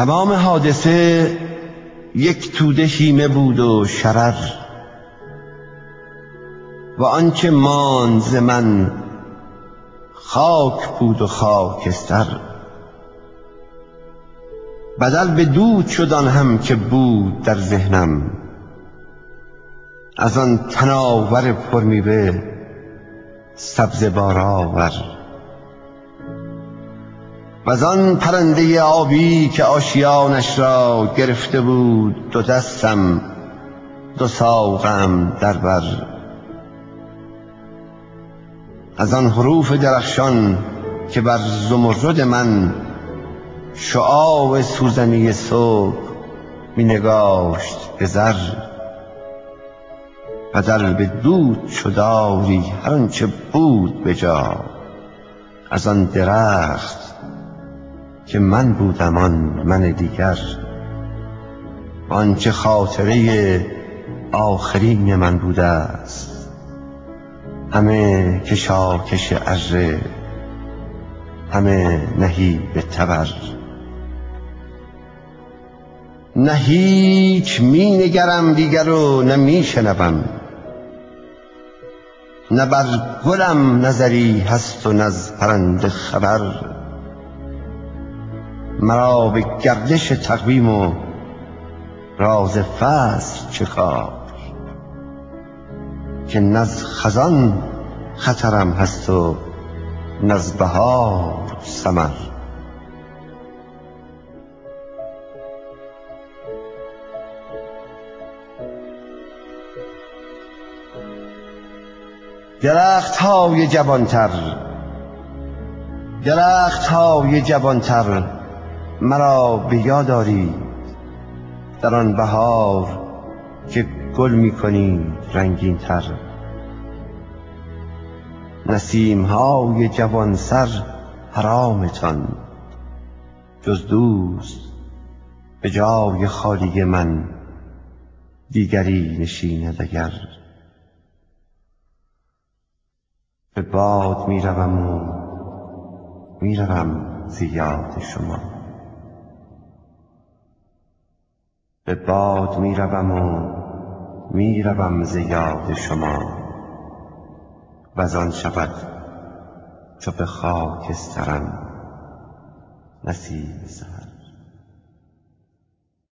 تمام حادثه یک توده هیمه بود و شرر، و آنچه ماند ز من خاک بود و خاکستر. بدل به دود شد آن هم که بود در ذهنم، از آن تناور پرمیوه سبزه بارآور. وزان پرنده آبی که آشیانش را گرفته بود دو دستم، دو ساقم در بر. از آن حروف درخشان که بر زمرد من شعاع سوزنی صبح می نگاشت به زر. بدل به دود شد آری هر آنچه بود به جا، از آن درخت که من بودم آن من دیگر. آنچه خاطره آخرین من بوده است، همه کشاکش اره، همه نهیب تبر. نه هیچ می نگرم دیگر و نه می شنوم، نه بر گلم نظری هست و نه از پرنده خبر. مرا به گردش تقویم و راز فصل چه کار، که نه از خزان خطرم هست و نه از بهار ثمر. درخت‌های جوان‌تر، درخت‌های جوان‌تر مرا به یاد آرید در آن بهار که گل می‌کنید رنگین‌تر. نسیم‌های جوان سر حرامتان، جز دوست به جای خالی من دیگری نشیند اگر. به باد میروم و میروم ز یاد شما، به باد میروم و میروم ز یاد شما. وزان شود چو به خاکسترم نسیم سحر.